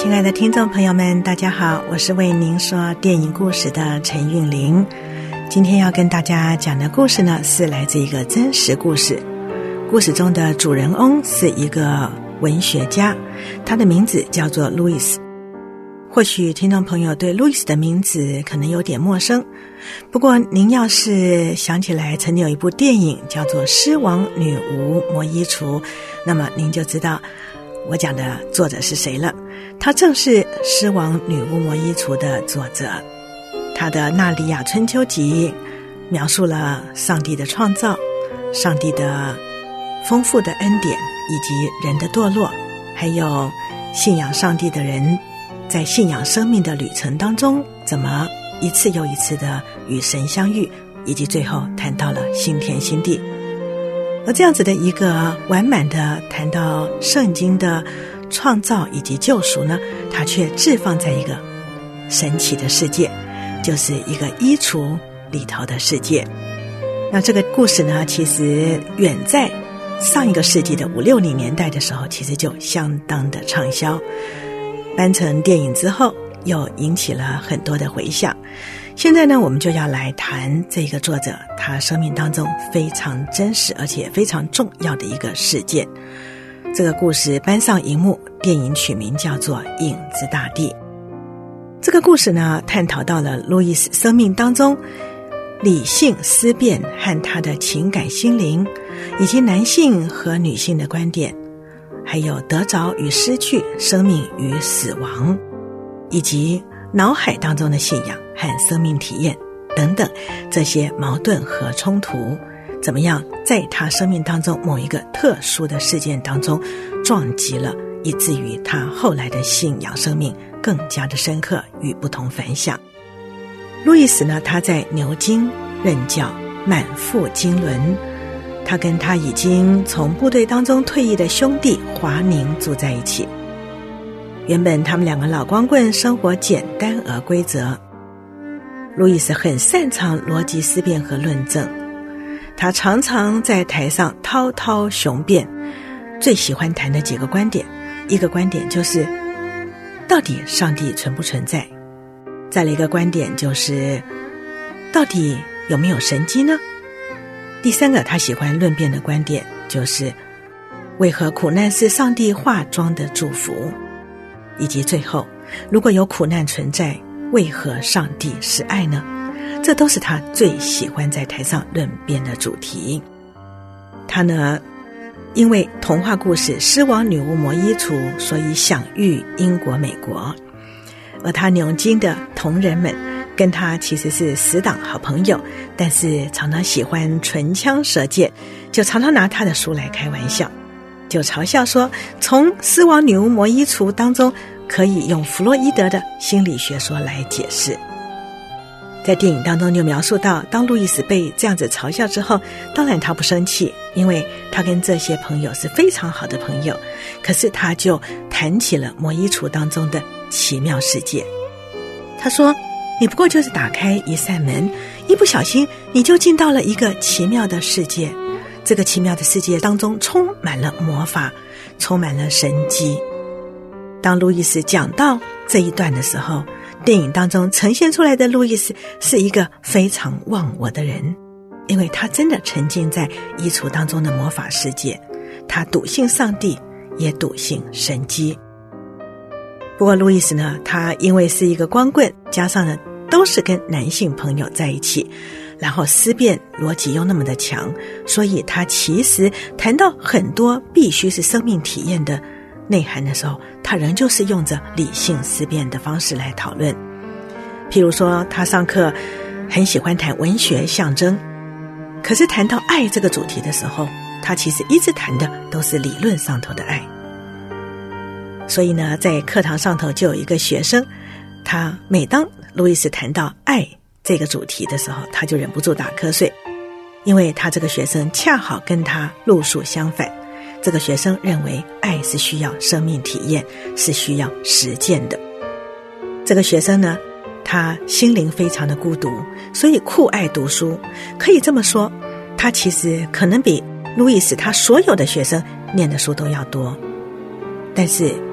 亲爱的听众朋友们，大家好，我是为您说电影故事的陈韵玲。今天要跟大家讲的故事呢，是来自一个真实故事。故事中的主人翁是一个文学家，他的名字叫做路易斯。或许听众朋友对路易斯的名字可能有点陌生，不过您要是想起来曾经有一部电影叫做《狮王女巫魔衣橱》，那么您就知道我讲的作者是谁了。他正是《狮王女巫魔衣橱》的作者。他的《纳里亚春秋集》描述了上帝的创造，上帝的丰富的恩典，以及人的堕落，还有信仰上帝的人在信仰生命的旅程当中怎么一次又一次的与神相遇，以及最后谈到了新天新地。而这样子的一个完满的谈到圣经的创造以及救赎呢，它却置放在一个神奇的世界，就是一个衣橱里头的世界。那这个故事呢，其实远在上一个世纪的50、60年代的时候，其实就相当的畅销，搬成电影之后又引起了很多的回响。现在呢，我们就要来谈这个作者他生命当中非常真实而且非常重要的一个事件。这个故事搬上荧幕，电影取名叫做《影子大帝》。这个故事呢，探讨到了路易斯生命当中理性思辨和他的情感心灵，以及男性和女性的观点，还有得着与失去，生命与死亡，以及脑海当中的信仰和生命体验等等，这些矛盾和冲突怎么样在他生命当中某一个特殊的事件当中撞击了，以至于他后来的信仰生命更加的深刻与不同凡响。路易斯呢，他在牛津任教，满腹经纶。他跟他已经从部队当中退役的兄弟华宁住在一起。原本他们两个老光棍生活简单而规则。路易斯很擅长逻辑思辨和论证，他常常在台上滔滔雄辩。最喜欢谈的几个观点，一个观点就是到底上帝存不存在，再来一个观点就是到底有没有神迹呢？第三个他喜欢论辩的观点就是为何苦难是上帝化妆的祝福，以及最后如果有苦难存在，为何上帝是爱呢？这都是他最喜欢在台上论辩的主题。他呢，因为童话故事《狮王女巫魔衣橱》，所以享誉英国美国，而他牛津的同仁们跟他其实是死党好朋友，但是常常喜欢唇枪舌剑，就常常拿他的书来开玩笑，就嘲笑说从《狮王女巫魔衣橱》当中可以用弗洛伊德的心理学说来解释。在电影当中就描述到，当路易斯被这样子嘲笑之后，当然他不生气，因为他跟这些朋友是非常好的朋友，可是他就谈起了魔衣橱当中的奇妙世界。他说，你不过就是打开一扇门，一不小心你就进到了一个奇妙的世界，这个奇妙的世界当中充满了魔法，充满了神迹。当路易斯讲到这一段的时候，电影当中呈现出来的路易斯是一个非常忘我的人，因为他真的沉浸在衣橱当中的魔法世界，他笃信上帝，也笃信神迹。不过路易斯呢，他因为是一个光棍，加上呢都是跟男性朋友在一起，然后思辨逻辑又那么的强，所以他其实谈到很多必须是生命体验的内涵的时候，他仍旧是用着理性思辨的方式来讨论。譬如说他上课很喜欢谈文学象征，可是谈到爱这个主题的时候，他其实一直谈的都是理论上头的爱。所以呢，在课堂上头就有一个学生，他每当路易斯谈到爱这个主题的时候，他就忍不住打瞌睡，因为他这个学生恰好跟他路数相反。这个学生认为爱是需要生命体验，是需要实践的。这个学生呢，他心灵非常的孤独，所以酷爱读书。可以这么说，他其实可能比路易斯他所有的学生念的书都要多。但是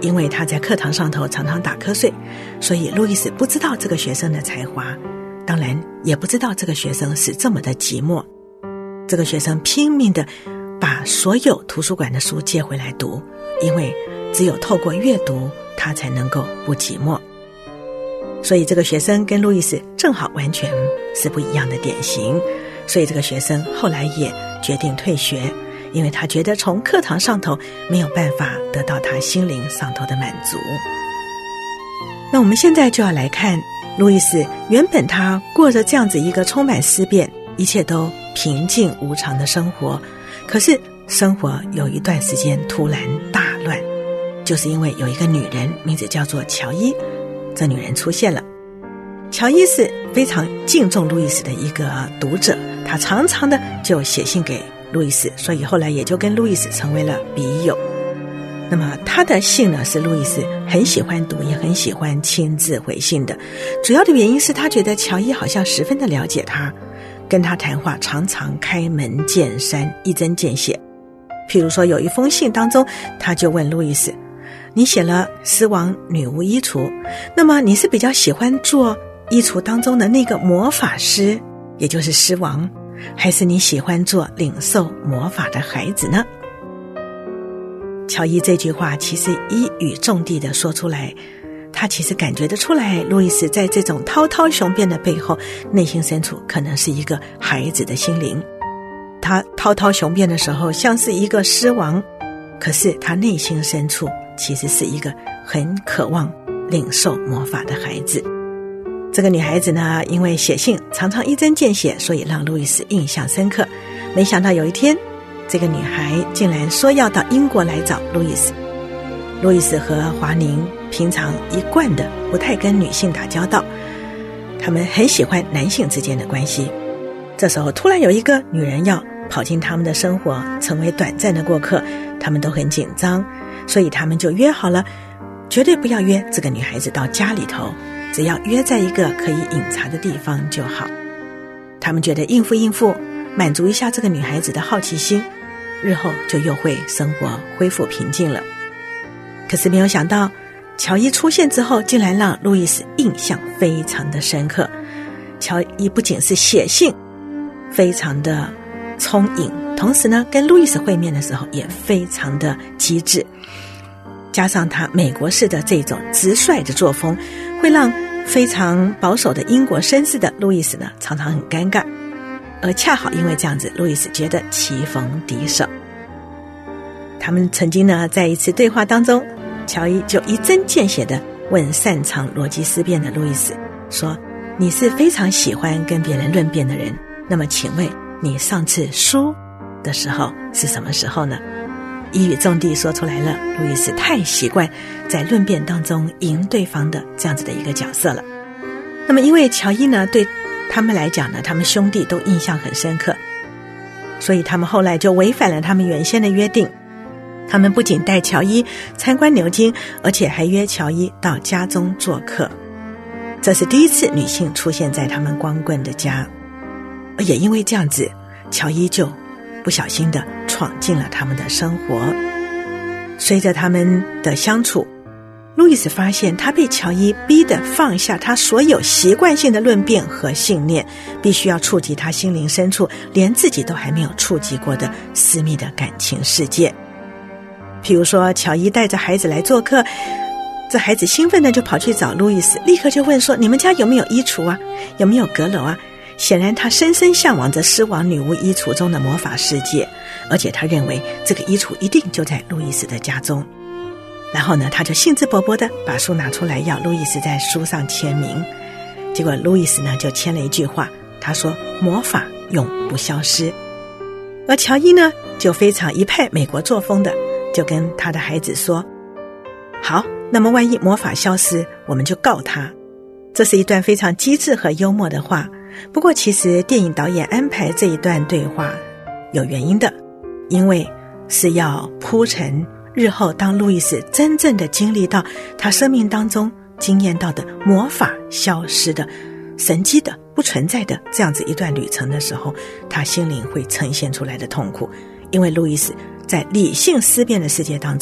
因为他在课堂上头常常打瞌睡，所以路易斯不知道这个学生的才华，当然也不知道这个学生是这么的寂寞。这个学生拼命的把所有图书馆的书借回来读，因为只有透过阅读他才能够不寂寞。所以这个学生跟路易斯正好完全是不一样的典型，所以这个学生后来也决定退学，因为他觉得从课堂上头没有办法得到他心灵上头的满足。那我们现在就要来看路易斯，原本他过着这样子一个充满思辨，一切都平静无常的生活，可是生活有一段时间突然大乱，就是因为有一个女人名字叫做乔伊，这女人出现了。乔伊是非常敬重路易斯的一个读者，他常常的就写信给路易斯，所以后来也就跟路易斯成为了笔友。那么他的信呢，是路易斯很喜欢读，也很喜欢亲自回信的。主要的原因是他觉得乔伊好像十分的了解他，跟他谈话常常开门见山，一针见血。譬如说有一封信当中，他就问路易斯，你写了狮王女巫衣橱，那么你是比较喜欢做衣橱当中的那个魔法师，也就是狮王，还是你喜欢做领受魔法的孩子呢？乔伊这句话其实一语中的的说出来，他其实感觉得出来，路易斯在这种滔滔雄辩的背后，内心深处可能是一个孩子的心灵。他滔滔雄辩的时候像是一个狮王，可是他内心深处其实是一个很渴望领受魔法的孩子。这个女孩子呢，因为写信常常一针见血，所以让路易斯印象深刻。没想到有一天，这个女孩竟然说要到英国来找路易斯。路易斯和华宁平常一贯的不太跟女性打交道，他们很喜欢男性之间的关系。这时候突然有一个女人要跑进他们的生活，成为短暂的过客，他们都很紧张，所以他们就约好了，绝对不要约这个女孩子到家里头，只要约在一个可以饮茶的地方就好。他们觉得应付满足一下这个女孩子的好奇心，日后就又会生活恢复平静了。可是没有想到，乔伊出现之后，竟然让路易斯印象非常的深刻。乔伊不仅是写信非常的聪颖，同时呢，跟路易斯会面的时候也非常的机智，加上他美国式的这种直率的作风，会让非常保守的英国绅士的路易斯呢常常很尴尬。而恰好因为这样子，路易斯觉得棋逢敌手。他们曾经呢在一次对话当中，乔伊就一针见血地问擅长逻辑思辨的路易斯说，你是非常喜欢跟别人论辩的人，那么请问你上次输的时候是什么时候呢？一语中的说出来了，路易斯太习惯在论辩当中赢对方的这样子的一个角色了。那么因为乔伊呢对他们来讲呢，他们兄弟都印象很深刻，所以他们后来就违反了他们原先的约定。他们不仅带乔伊参观牛津，而且还约乔伊到家中做客。这是第一次女性出现在他们光棍的家，也因为这样子，乔伊就不小心地闯进了他们的生活。随着他们的相处，路易斯发现他被乔伊逼得放下他所有习惯性的论辩和信念，必须要触及他心灵深处连自己都还没有触及过的私密的感情世界。譬如说，乔伊带着孩子来做客，这孩子兴奋的就跑去找路易斯，立刻就问说，你们家有没有衣橱啊，有没有阁楼啊？显然他深深向往着狮王女巫衣橱中的魔法世界，而且他认为这个衣橱一定就在路易斯的家中。然后呢，他就兴致勃勃的把书拿出来，要路易斯在书上签名。结果路易斯呢就签了一句话，他说魔法永不消失。而乔伊呢就非常一派美国作风的，就跟他的孩子说，好，那么万一魔法消失，我们就告他。这是一段非常机智和幽默的话。不过其实电影导演安排这一段对话有原因的，因为是要铺陈日后当路易斯真正的经历到他生命当中经验到的魔法消失的、神迹的、不存在的这样子一段旅程的时候，他心灵会呈现出来的痛苦。因为路易斯在理性思辨的世界当中，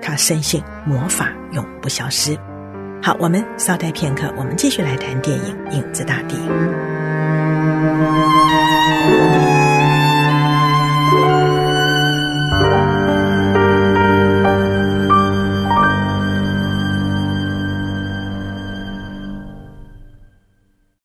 他深信魔法永不消失。好，我们稍待片刻，我们继续来谈电影《影子大帝》。